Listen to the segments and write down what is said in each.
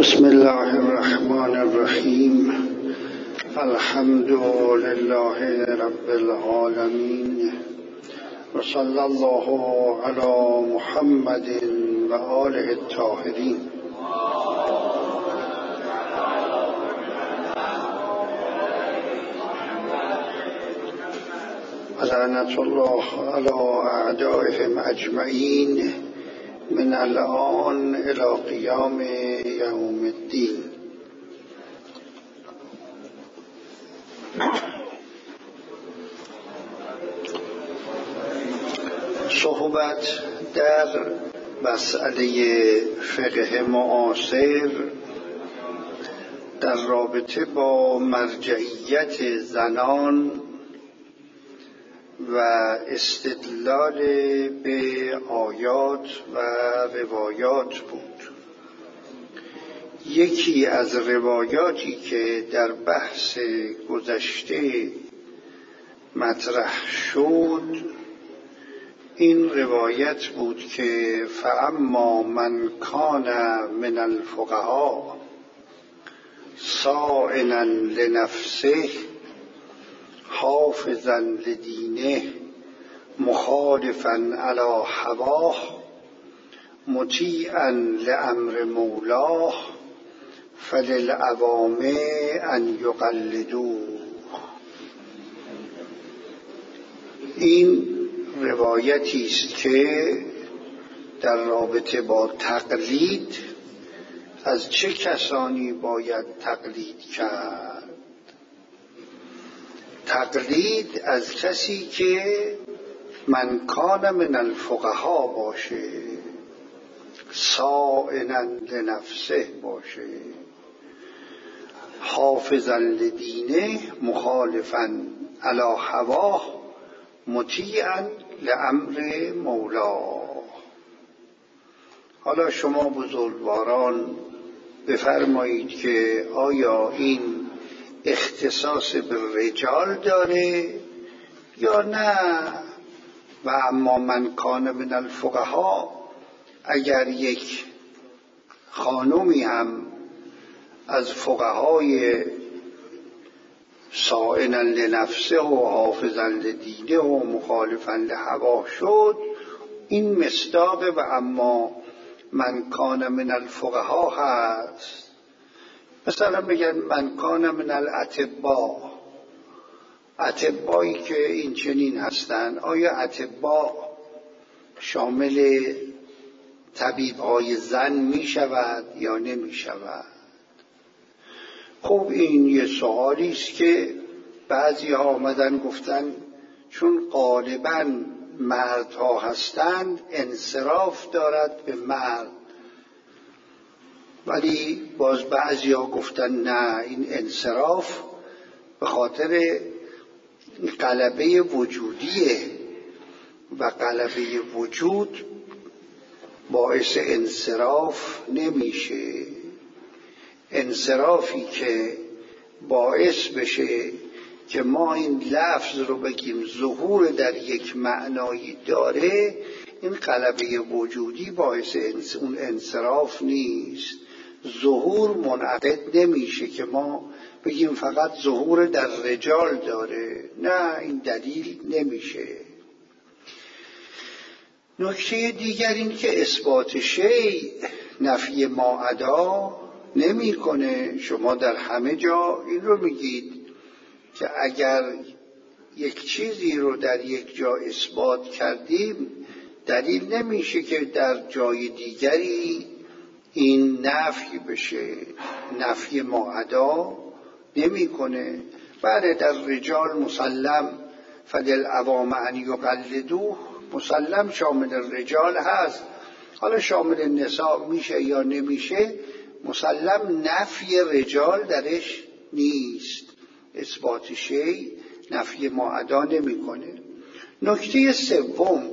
بسم الله الرحمن الرحیم. الحمد لله رب العالمین و صلی الله علی محمد و آله الطاهرین. لعنة الله علی اعدائهم اجمعین من الآن الى قیام یوم الدین. صحبت در مسئله فقه معاصر در رابطه با مرجعیت زنان و استدلال به آیات و روایات بود. یکی از روایاتی که در بحث گذشته مطرح شد این روایت بود که فاما من کان من الفقهاء صائنا لنفسه حافظا لدینه مخالفا علی هواه مطیعا لامر مولاه فللعوام ان یقلدوه. این روایتی است که در رابطه با تقلید از چه کسانی باید تقلید کرد. تقلید از کسی که من کان من الفقهاء باشه، صائنا لنفسه باشه، حافظا لدینه مخالفا علی هواه مطیعا لامر مولاه. حالا شما بزرگواران بفرمایید که آیا این اختصاص به رجال داره یا نه؟ و اما من کان من الفقهاء، اگر یک خانومی هم از فقهای صائنا لنفسه و حافظا لدینه و مخالفا لهواه شد، این مصداق و اما من کان من الفقهاء هست. مثلا بگن من کان من الاطباء، اطبایی که این چنین هستند، آیا اطباء شامل طبیب‌های زن می شود یا نمی شود؟ خب این یه سوالی است که بعضی ها آمدن گفتن چون غالباً مردها هستند انصراف دارد به مرد، ولی باز بعضی ها گفتن نه، این انصراف به خاطر غلبه وجودیه و غلبه وجود باعث انصراف نمیشه. انصرافی که باعث بشه که ما این لفظ رو بگیم ظهور در یک معنایی داره، این غلبه وجودی باعث اون انصراف نیست. ظهور منعقد نمیشه که ما بگیم فقط ظهور در رجال داره، نه، این دلیل نمیشه. نکته دیگر این که اثبات شیء نفی ما عدا نمی کنه. شما در همه جا این رو میگید که اگر یک چیزی رو در یک جا اثبات کردیم دلیل نمیشه که در جای دیگری این نفی بشه. نفی ما عدا نمی کنه. بله در رجال مسلم فللعوام ان یقلدوه، مسلم شامل رجال هست. حالا شامل نساء میشه یا نمیشه، مسلم نفی رجال درش نیست. اثبات شیء نفی ما عدا نمی کنه. نکته سوم،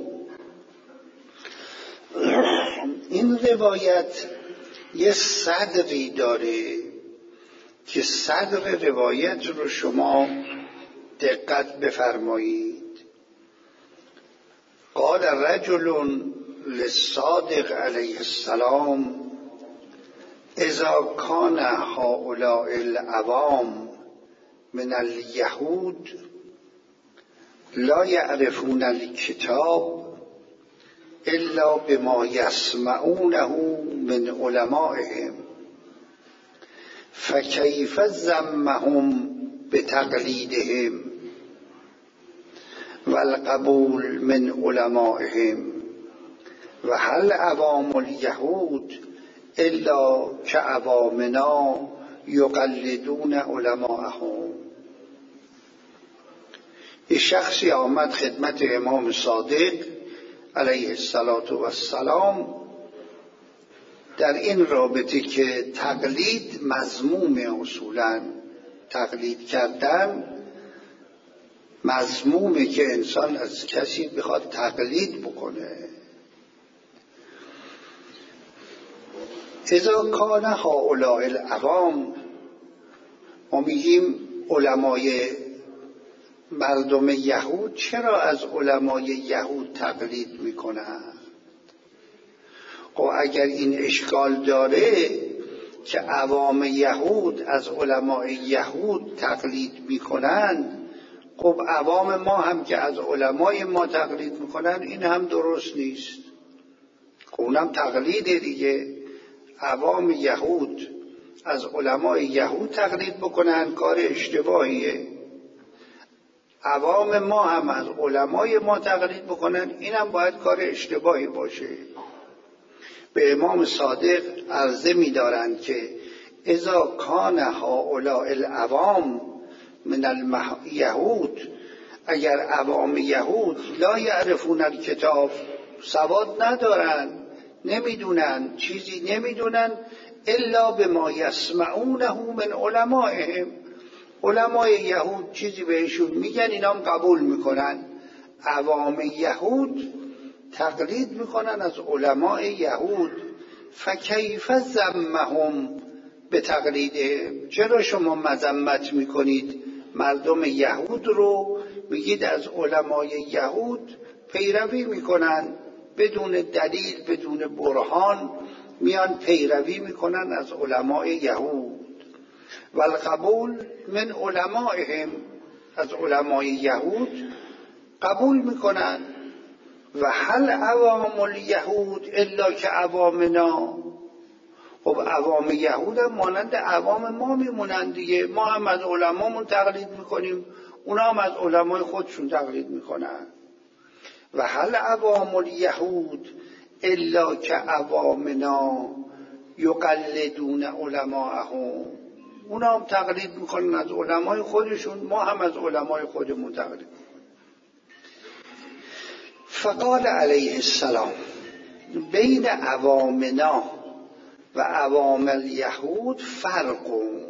این روایت یه صدری داره که صدر روایت رو شما دقت بفرمایید. قال رجل للصادق علیه السلام اذا کان هؤلاء العوام من الیهود لا یعرفون الکتاب الا بما یسمعونه من علمائهم فکیف ذمهم بتقلیدهم والقبول من علمائهم و هل عوام الیهود الا كعوامنا یقلدون علماءهم. یه شخصی آمد خدمت امام صادق علیه السلام در این رابطه که تقلید مذموم، اصولا تقلید کردن مذمومه که انسان از کسی بخواد تقلید بکنه. اذا کان هؤلاء العوام، ما میگیم علمای مردم یهود چرا از علمای یهود تقلید میکنند؟ خب اگر این اشکال داره که عوام یهود از علمای یهود تقلید میکنند، خب عوام ما هم که از علمای ما تقلید میکنن این هم درست نیست. خب اونم تقلیده دیگه. عوام یهود از علمای یهود تقلید بکنن کار اشتباهیه، عوام ما هم از علمای ما تقلید بکنن این هم باید کار اشتباهی باشه. به امام صادق عرضه می‌دارند که اذا کان هؤلاء العوام من الیهود، اگر عوام یهود لا یعرفون الکتاب، سواد ندارن، نمیدونن، چیزی نمیدونن، الا بما یسمعونه من علمائهم، علمای یهود چیزی بهشون میگن اینا هم قبول میکنن. عوام یهود تقلید میکنن از علمای یهود. فکیف ذمهم به تقلیدهم، چرا شما مذمت میکنید مردم یهود رو، میگید از علمای یهود پیروی میکنن بدون دلیل بدون برهان، میان پیروی میکنن از علمای یهود. و القبول من علمائهم، از علمای یهود قبول میکنن. و هل عوام الیهود الا که عوامنا، خب عوام یهود هم مانند عوام ما میمونن دیگه، ما هم از علمامون تقلید میکنیم، اونا هم از علمای خودشون تقلید میکنن. و هل عوام الیهود الا که عوامنا یقلدون علماءهم، اونا هم تقلید میکنن از علمای خودشون، ما هم از علمای خودمون تقلید میکنن. فقال علیه السلام بین عوامنا و عوام الیهود فرق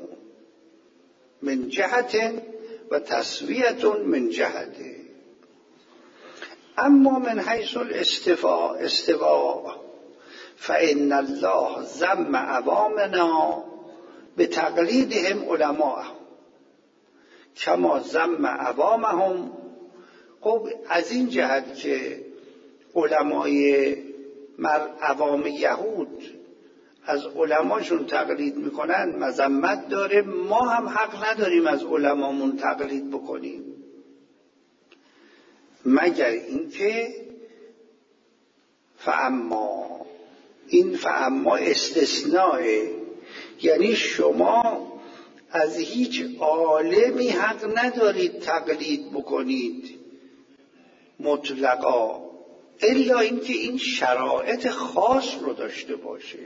من جهت و تسویت من جهت، اما من حیث الاستواء فإن الله ذم عوامنا بتقلیدهم علماءهم کما ذم عوامهم. خب از این جهت که علمای عوام یهود از علماشون تقلید میکنن مذمت داره، ما هم حق نداریم از علمامون تقلید بکنیم، مگر اینکه فاما، این فاما استثناء، یعنی شما از هیچ عالمی حق ندارید تقلید بکنید مطلقا، الا اینکه این شرایط خاص رو داشته باشه.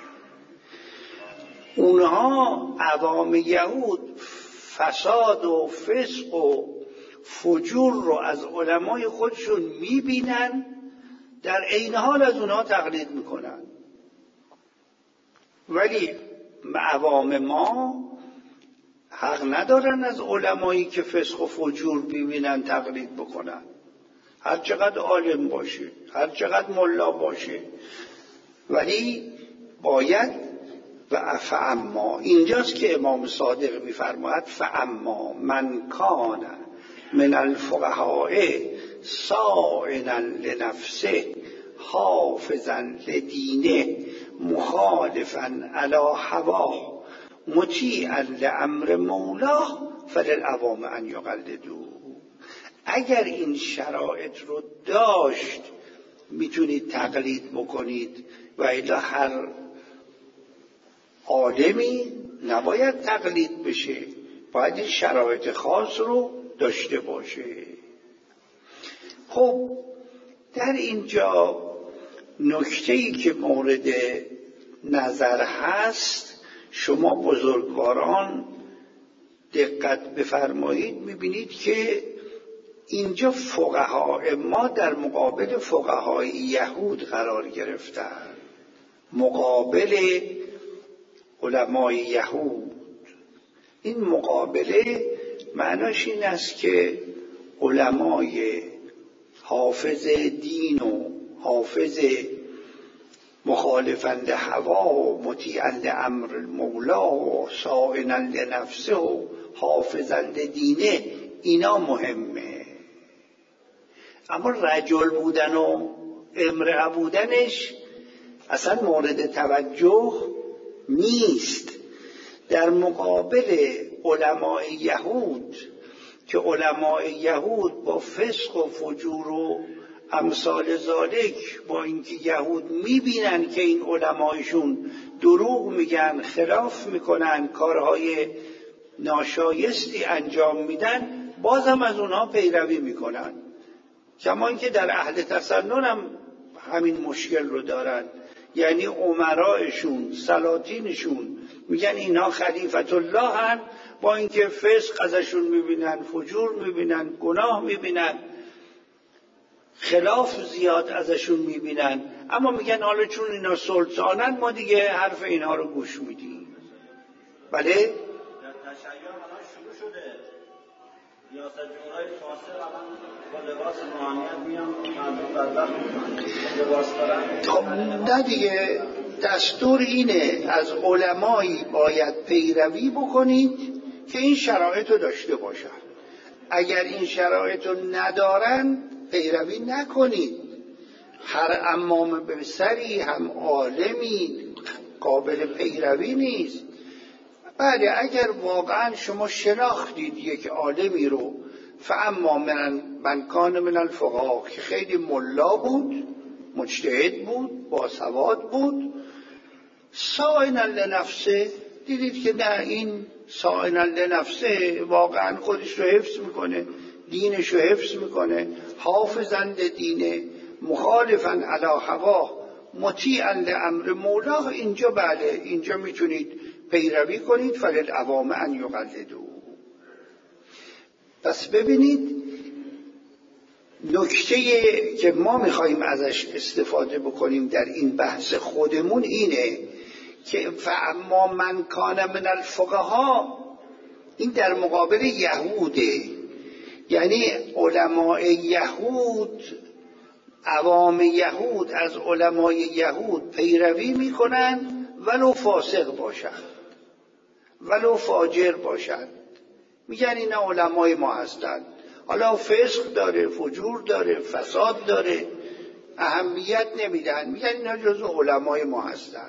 اونها عوام یهود فساد و فسق و فجور رو از علمای خودشون میبینن، در عین حال از اونها تقلید میکنن، ولی عوام ما حق ندارن از علمایی که فسق و فجور ببینن تقلید بکنن، هر چقدر عالم باشه، هر چقدر ملا باشه، ولی باید. و فاما، اینجاست که امام صادق میفرماید فاما من کان من الفقهاء صائنا لنفسه حافظا لدینه مخالفا علی هواه مطیعا لامر مولاه فللعوام ان یقلدوه. اگر این شرایط رو داشت میتونید تقلید بکنید، و الا هر عالمی نباید تقلید بشه، باید این شرایط خاص رو داشته باشه. خب در اینجا نکته‌ای که مورد نظر هست، شما بزرگواران دقت بفرمایید، میبینید که اینجا فقهای ما در مقابل فقهای یهود قرار گرفتن، مقابل علمای یهود. این مقابله معناش این است که علمای حافظ دین و حافظ مخالفا لهوا و مطیعا لامر المولا و صائنا لنفسه و حافظا لدینه، اینا مهمه. اما رجل بودن و امرأه بودنش اصلا مورد توجه نیست. در مقابل علمای یهود که علمای یهود با فسق و فجور و امثال ذالک، با اینکه یهود میبینن که این علمایشون دروغ میگن، خلاف میکنن، کارهای ناشایستی انجام میدن، بازم از اونها پیروی میکنن. کما اینکه در اهل تسنن هم همین مشکل رو دارن، یعنی امرایشون، سلاطینشون میگن اینها خلیفت الله هن، با اینکه فسق ازشون میبینن، فجور میبینن، گناه میبینن، خلاف زیاد ازشون میبینن، اما میگن حالا چون اینا سلطانن ما دیگه حرف اینها رو گوش میدیم. بله؟ در تشیع الان شروع شده، ریاست جمهورهای فاسق الان با لباس روحانیت میان مردم بدبخت لباس دارن. خب نه دیگه، دستور اینه از علمایی باید پیروی بکنید که این شرایط رو داشته باشن. اگر این شرایط رو ندارن پیروی نکنید. هر امام به سری هم عالمی قابل پیروی نیست. بله اگر واقعا شما شناختید یک عالمی رو، فاما من کان من الفقها، که خیلی ملا بود، مجتهد بود، باسواد بود، صائنا لنفسه، دیدید که نه این صائنا لنفسه واقعا خودش رو حفظ میکنه، دینش رو حفظ میکنه، حافظا لدینه، مخالفا علی هواه مطیعا لامر مولاه، اینجا بله اینجا میتونید پیروی کنید. فللعوام ان یقلدوه. پس ببینید نکته که ما میخواییم ازش استفاده بکنیم در این بحث خودمون اینه که فاما من کان من الفقها، این در مقابل یهوده، یعنی علماء یهود، عوام یهود از علمای یهود پیروی میکنن ولو فاسق باشن، ولو فاجر باشن، میگن اینا علمای ما هستن. حالا فسق داره، فجور داره، فساد داره، اهمیت نمیدن، میگن اینا جزو علمای ما هستن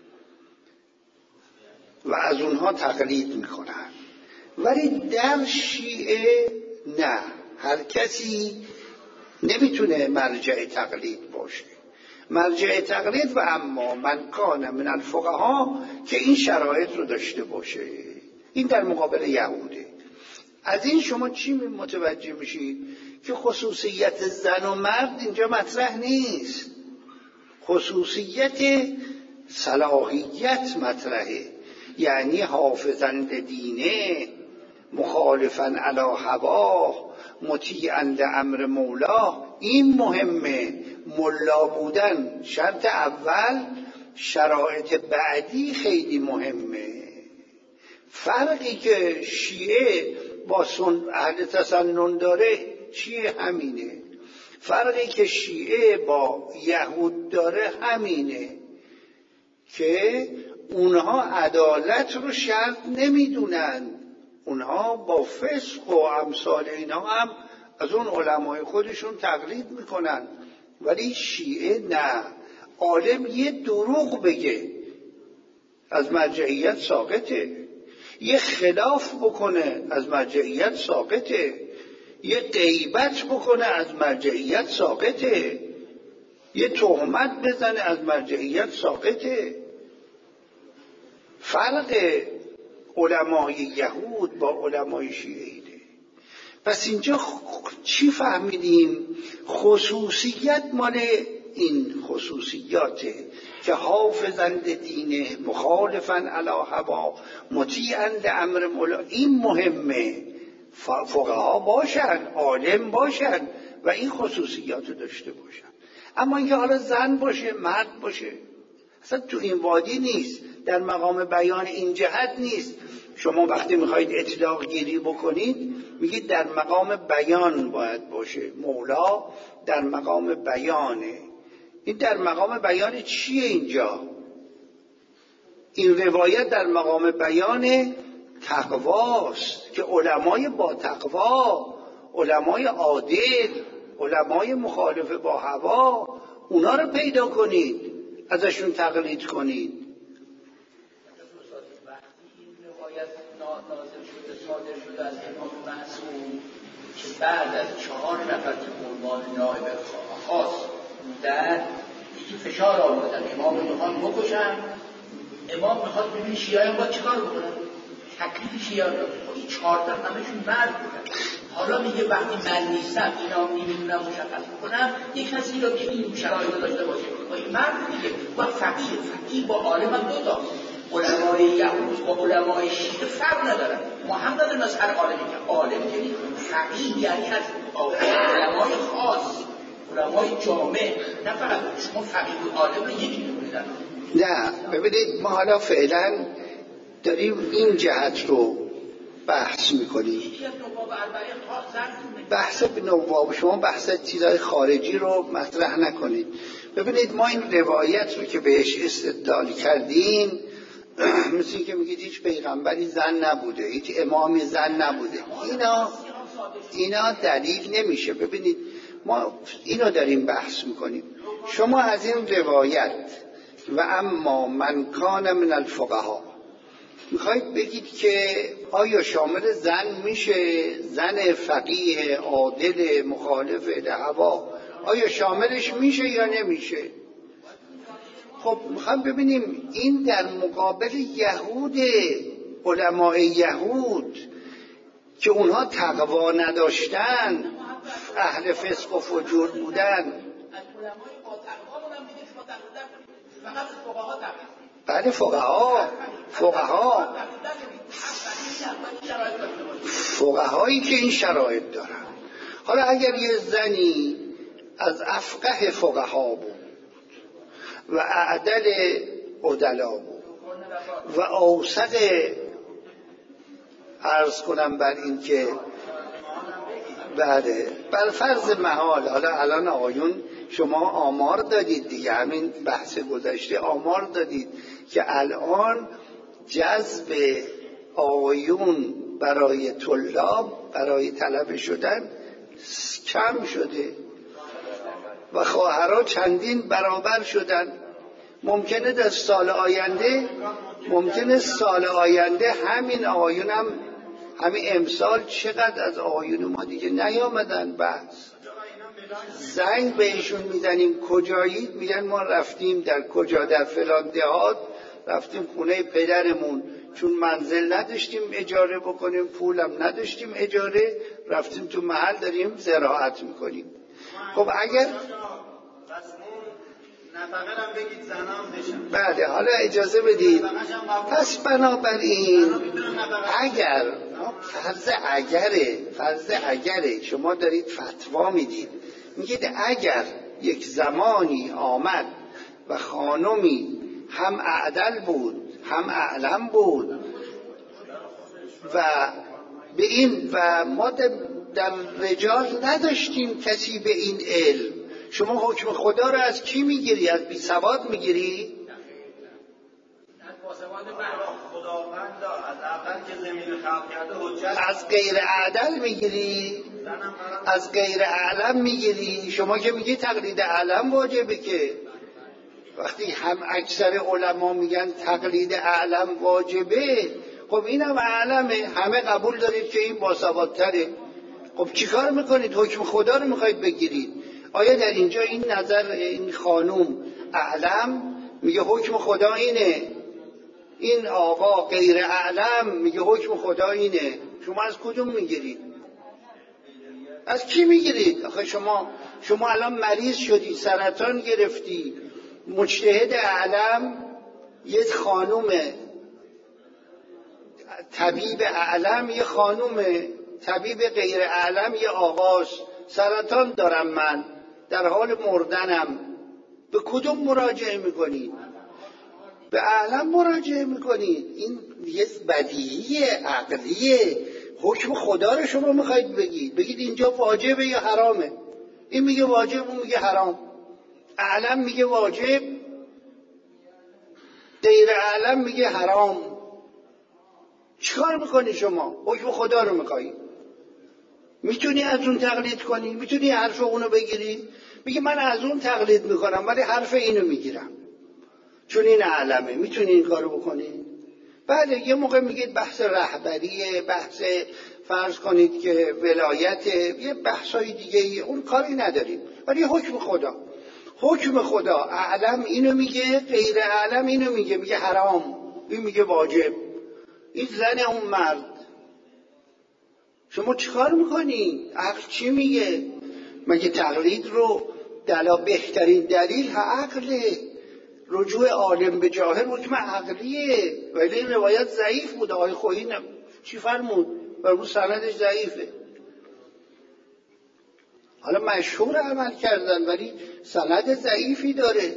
و از اونها تقلید میکنن. ولی در شیعه نه، هر کسی نمیتونه مرجع تقلید باشه. مرجع تقلید و اما من کان من الفقها که این شرایط رو داشته باشه. این در مقابل یهوده. از این شما چی متوجه میشید؟ که خصوصیت زن و مرد اینجا مطرح نیست، خصوصیت صلاحیت مطرحه، یعنی حافظاً لدینه، مخالفاً علی هواه، مطیعاً لامر مولاه. این مهمه. ملا بودن شرط اول، شرایط بعدی خیلی مهمه. فرقی که شیعه با اهل تسنن داره شیعه همینه، فرقی که شیعه با یهود داره همینه که اونها عدالت رو شرط نمیدونن، اونها با فسق و امثال اینا هم از اون علمای خودشون تقلید میکنن. ولی شیعه نه، عالم یه دروغ بگه از مرجعیت ساقطه، یه خلاف بکنه از مرجعیت ساقطه، یه غیبت بکنه از مرجعیت ساقطه، یه تهمت بزنه از مرجعیت ساقطه. فرق علمای یهود با علمای شیعه. پس اینجا چی فهمیدیم؟ خصوصیت مال این خصوصیاته که حافظند دینه، مخالفن علی هوا، مطیعن لامر مولا. این مهمه، فقها باشن، عالم باشن و این خصوصیات رو داشته باشن. اما اینکه حالا زن باشه، مرد باشه، اصلا تو این وادی نیست، در مقام بیان این جهت نیست. شما وقتی میخواید اطلاق گیری بکنید میگید در مقام بیان باید باشه، مولا در مقام بیانه. این در مقام بیان چیه اینجا؟ این روایت در مقام بیان تقواست که علمای با تقوا، علمای عادل، علمای مخالف با هوا، اونا رو پیدا کنید، ازشون تقلید کنید. نازل شده، صادر شده از امام معصوم که بعد از 4 نفر که عنوان نائب خاص بودن دیگه فشار آوردن امام رو میخوان بکشن. امام میخواد ببین شیعه باید چه کار بکنن؟ تکلیف شیعه رو این 4 تا همشون مرد بودن. حالا میگه وقتی من نیستم اینا نمیدونم مشخص بکنم یک کسی رو که این شرایط داشته باشه این مرد دیگه باید فقیه با عالم هم دو تا علمای یهود با علمای شیعه فرق ندارن. ما هم نداریم از هر عالمی که عالم یعنی فقیه، یعنی از علمای خاص، علمای جامع، نه فقط شما فقیه و عالم رو یکی می‌کنید. نه ببینید، ما حالا فعلا داریم این جهت رو بحث میکنیم. بحث به نواب، شما بحث چیزهای خارجی رو مطرح نکنید. ببینید ما این روایت رو که بهش استدلال کردیم، مثل این که میگید هیچ پیغمبری زن نبوده، هیچ امامی زن نبوده، اینا دلیل نمیشه. ببینید ما اینو داریم بحث میکنیم. شما از این روایت و اما من کان من الفقها میخواید بگید که آیا شامل زن میشه؟ زن فقیه عادل مخالف لهوا آیا شاملش میشه یا نمیشه؟ خب میخوام ببینیم این در مقابل یهود، علمای یهود که اونها تقوا نداشتن، اهل فسق و فجور بودن. بله فقهایی که این شرایط دارن. حالا اگر یه زنی از افقه فقها بود و اعدل عدلا بود و اوسط، عرض کنم بر این که بله بر فرض محال، حالا الان آقایون شما آمار دادید دیگه، همین بحث گذشته آمار دادید که الان جذب آقایون برای طلاب، برای طلبه شدن کم شده و خواهرها چندین برابر شدن. ممکنه در سال آینده همین آقایون هم همین امسال چقدر از آقایون ما دیگه نیامدن بحث. زنگ بهشون میزنیم کجایید، میگن ما رفتیم در کجا، در فلان دهات، رفتیم خونه پدرمون چون منزل نداشتیم اجاره بکنیم، پولم نداشتیم اجاره، رفتیم تو محل داریم زراعت میکنیم. خب اگر نفقرم بگید زنان بشن. بله حالا اجازه بدید. پس بنابراین اگر فرض اگره شما دارید فتوا میدید، میگید اگر یک زمانی آمد و خانمی هم اعدل بود هم اعلم بود و به این و ما در رجال نداشتیم کسی به این علم، شما حکم خدا رو از کی میگیری؟ از بی سواد میگیری؟ خداوند از اول که زمین خلق کرده حجت از غیر عدل میگیری؟ از غیر علم میگیری؟ شما که میگی تقلید علم واجبه که وقتی هم اکثر علما میگن تقلید اعلم واجبه، خب اینم اعلمه، همه قبول دارید که این باسوادتره، خب چیکار میکنید؟ حکم خدا رو میخواید بگیرید. آیا در اینجا این نظر این خانوم اعلم میگه حکم خدا اینه، این آقا غیر اعلم میگه حکم خدا اینه، شما از کدوم میگیرید؟ از کی میگیرید؟ آخه شما الان مریض شدی، سرطان گرفتی، مجتهد اعلم یه خانومه، طبیب اعلم یه خانومه، طبیب غیر اعلم یه آقاست، سرطان دارم من، در حال مردنم، به کدوم مراجعه میکنید؟ به اعلم مراجعه میکنید. این یه بدیهی عقلیه. حکم خدا رو شما میخواید بگید اینجا واجبه یا حرامه، این میگه واجب، اون میگه حرام، اعلم میگه واجب، غیر اعلم میگه حرام. چیکار میکنی شما؟ حکم خدا رو میخوایی؟ میتونی از اون تقلید کنی؟ میتونی حرف اونو بگیری؟ میگه من از اون تقلید میکنم ولی حرف اینو میگیرم چون این اعلمه. میتونی این کارو بکنی؟ بله. یه موقع میگید بحث رهبریه، بحث فرض کنید که ولایته، یه بحثای دیگه، اون کاری نداریم، ولی حکم خدا اعلم اینو میگه، غیر اعلم اینو میگه حرام، این میگه واجب. این زن اون مرد، شما چیکار میکنی؟ عقل چی میگه؟ مگه تقلید رو بهترین دلیل عقله؟ رجوع عالم به جاهل حکم عقلیه، ولی این روایت ضعیف بود. آقای خویی چی فرمود؟ برای سندش ضعیفه. حالا مشهور عمل کردن ولی سند ضعیفی داره.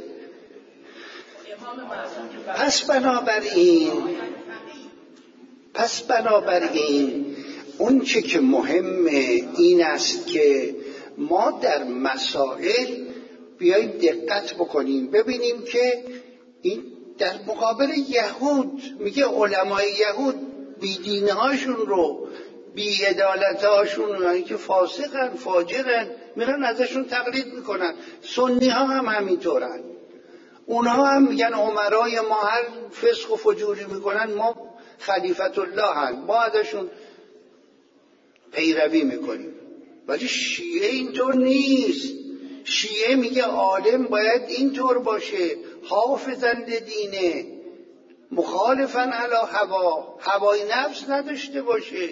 پس بنابراین اون چه که مهمه این است که ما در مسائل بیاییم دقت بکنیم، ببینیم که این در مقابل یهود میگه علمای یهود بیدینهاشون رو، بیعدالتهاشون رو، یعنی که فاسقن فاجرن، میرن ازشون تقلید میکنن. سنی ها هم همینطورن، اونها هم میگن عمرای ما هر فسق و فجوری میکنن ما خلیفت الله هن، ما ازشون پیروی میکنیم. ولی شیعه اینطور نیست. شیعه میگه عالم باید اینطور باشه، حافظند دینه، مخالفن علی هوای نفس نداشته باشه.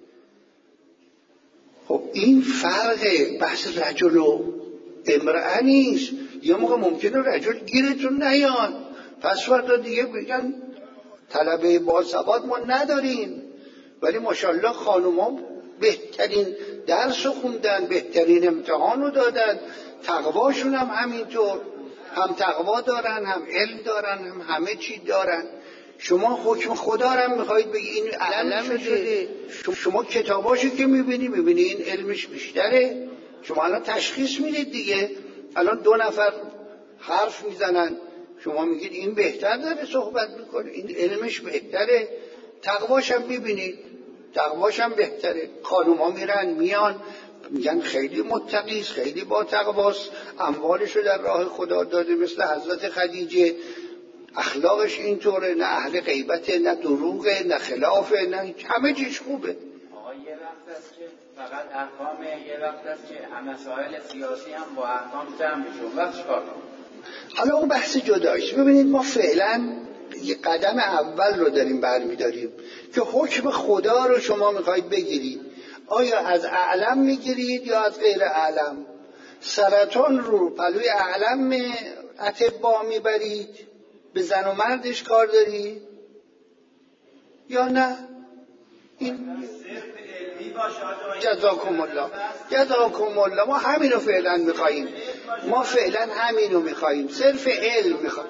خب این فرق بحث رجل و امرأه نیست. یه موقع ممکنه رجل گیرتون نیاد، پس فردا دیگه بگن طلبه باسواد ما نداریم، ولی ماشاءالله خانوما بهترین درس خوندن، بهترین امتحان رو دادن، تقواشون هم همینطور، هم تقوا دارن، هم علم دارن، هم همه چی دارن. شما حکم خدا رو هم میخواید بگی این علم شده. شما کتاباشو که میبینی این علمش بیشتره. شما الان تشخیص میدید دیگه، الان 2 نفر حرف میزنن، شما میگید این بهتر داره صحبت میکنه، این علمش بهتره. تقواش هم میبینید، تقواش هم بهتره. خانوما میرن میان میگن خیلی متقیست، خیلی با تقواست، اموالشو در راه خدا داده، مثل حضرت خدیجه، اخلاقش اینطوره، نه اهل غیبته، نه دروغه، نه خلافه، نه همه چیز خوبه. آقا یه وقت است که فقط احکامه، یه وقت است که مسائل سیاسی هم با احکام جمع میشه، وقت چیکار کنیم؟ حالا اون بحث جدایش. ببینید ما فعلا یه قدم اول رو داریم برمیداریم که حکم خدا رو شما میخواید بگیرید. آیا از اعلم میگیرید یا از غیر اعلم؟ سرطان رو پلوی اعلم اطباء میبرید؟ به زن و مردش کار دارید یا نه؟ این جزاکم الله. ما همینو فعلا میخواییم، صرف علم میخواییم،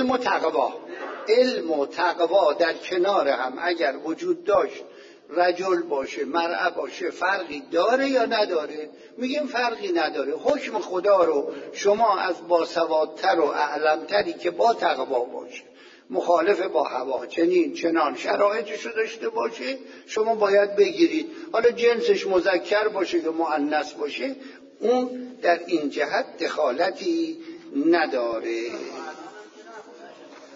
علم و تقوا در کنار هم اگر وجود داشت، رجل باشه مرأه باشه، فرقی داره یا نداره؟ میگیم فرقی نداره. حکم خدا رو شما از باسوادتر و اعلمتری که با تقوا باشه، مخالف با هوا، چنان شرایطش رو داشته باشه، شما باید بگیرید. حالا جنسش مذکر باشه یا مؤنث باشه، اون در این جهت دخالتی نداره.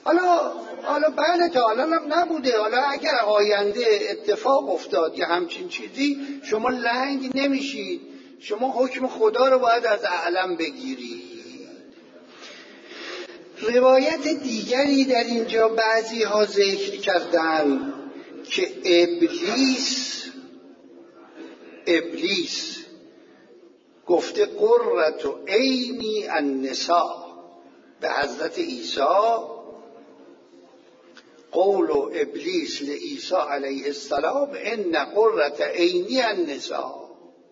حالا بله تا حالا هم نبوده. حالا اگر آینده اتفاق افتاد یا همچین چیزی شما لنگ نمیشید، شما حکم خدا رو باید از اعلم بگیرید. روایت دیگری در اینجا بعضی ها ذکر کردن که ابلیس گفته قرة عینی النساء به حضرت عیسی، قول ابلیس لعیسی علیه السلام ان قرة عینی النساء.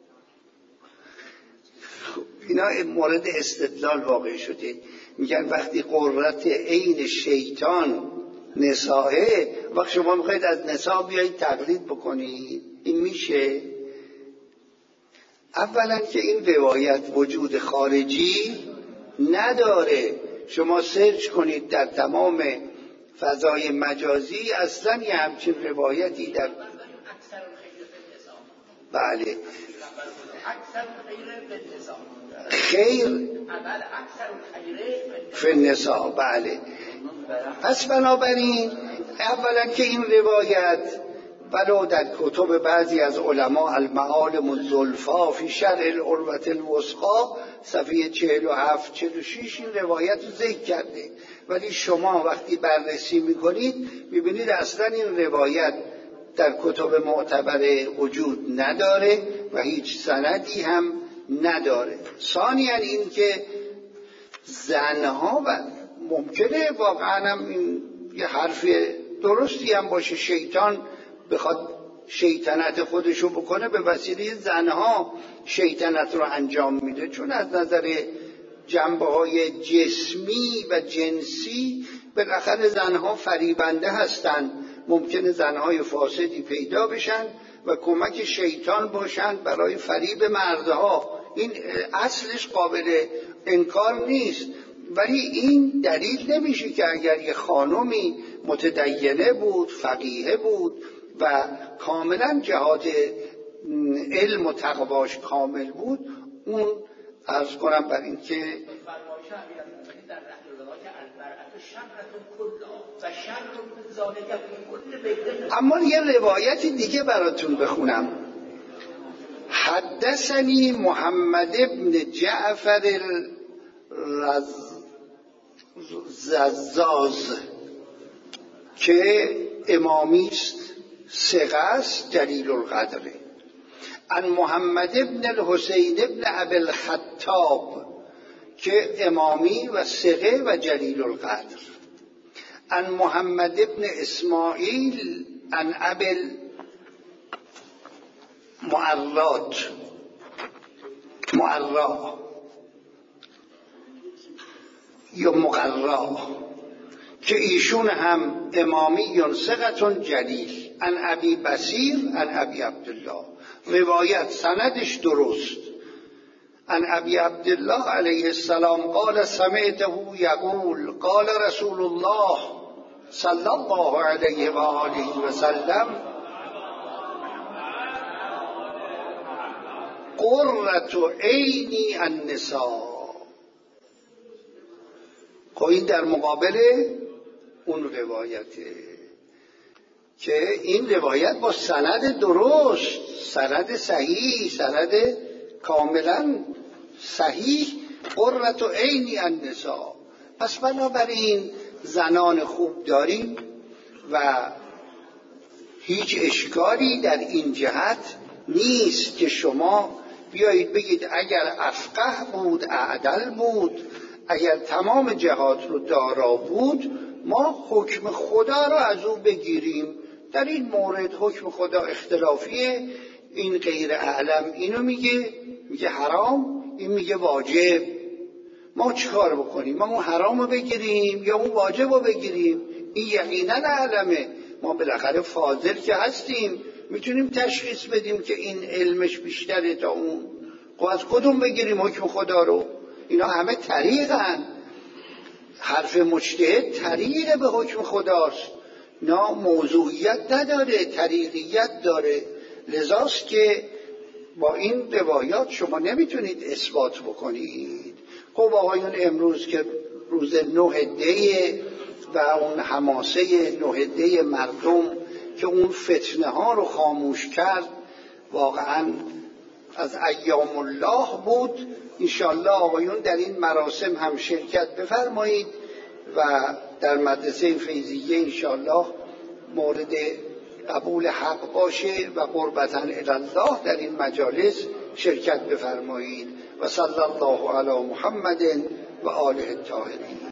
اینا مورد استدلال واقع شده. میگن وقتی قرة عین شیطان نسائه، وقت شما میخواید از نساء بیایید تقلید بکنید، این میشه؟ اولا که این روایت وجود خارجی نداره. شما سرچ کنید در تمام فضای مجازی اصلا یه همچین روایتی در بله خیر فی النساء. بله پس بنابراین اولا که این روایت ولو در کتب بعضی از علما المعالم الزلفا فی شرح العروة الوثقی صفحه 47 46 این روایت رو ذکر کرده، ولی شما وقتی بررسی میکنید میبینید اصلا این روایت در کتب معتبر وجود نداره و هیچ سندی هم نداره. ثانیاً این که زنها و ممکنه واقعا هم این یه حرف درستی هم باشه، شیطان بخواد شیطنت خودشو بکنه به وسیله زنها شیطنت رو انجام میده، چون از نظر جنبه‌های جسمی و جنسی بالاخره زنها فریبنده هستن. ممکنه زنهای فاسدی پیدا بشن و کمک شیطان باشن برای فریب مردها. این اصلش قابل انکار نیست، ولی این دلیل نمیشه که اگر یه خانمی متدینه بود، فقیهه بود و کاملا جهات علم و تقواش کامل بود، اون عرض کنم بر این که اما یه روایت دیگه براتون بخونم. حدثنی محمد ابن جعفر الززاز که امامی است، ثقه است، جلیل القدره، عن محمد ابن الحسین ابن ابی الخطاب که امامی و ثقه و جلیل القدر، عن محمد ابن اسماعیل عن ابی معرا یا مقرا که ایشون هم امامی ثقة جلیل، عن ابی بصیر عن ابی عبدالله. روایت سندش درست. عن ابی عبدالله علیه السلام قال سمعته یقول قال رسول الله صلی الله علیه و آله و سلم قرة عینی النساء. خب این در مقابل اون روایته که این روایت با سند درست، سند صحیح، سند کاملا صحیح، قرة عینی النساء. پس بنابراین زنان خوب داریم و هیچ اشکالی در این جهت نیست که شما بیایید بگید اگر افقه بود، اعدل بود، اگر تمام جهات رو دارا بود، ما حکم خدا رو از او بگیریم. در این مورد حکم خدا اختلافیه. این غیر اعلم اینو میگه حرام، این میگه واجب. ما چیکار بکنیم؟ ما اون حرام رو بگیریم یا اون واجب رو بگیریم؟ این یقینا اعلمه. ما بالاخره فاضل که هستیم، میتونیم تشخیص بدیم که این علمش بیشتره تا اون. از کدوم بگیریم حکم خدا رو؟ اینا همه طریقن. حرف مجتهد طریق به حکم خداست، نه موضوعیت نداره، طریقیت داره. لذاست که با این روایات شما نمیتونید اثبات بکنید. خب آقایون امروز که روز 9 دی و اون حماسه نهده مردم که اون فتنه ها رو خاموش کرد واقعا از ایام الله بود. انشالله آقایون در این مراسم هم شرکت بفرمایید و در مدرسه فیضیه انشالله مورد قبول حق باشه و قربتاً الله در این مجالس شرکت بفرمایید و صلی الله علی محمد و آله الطاهرین.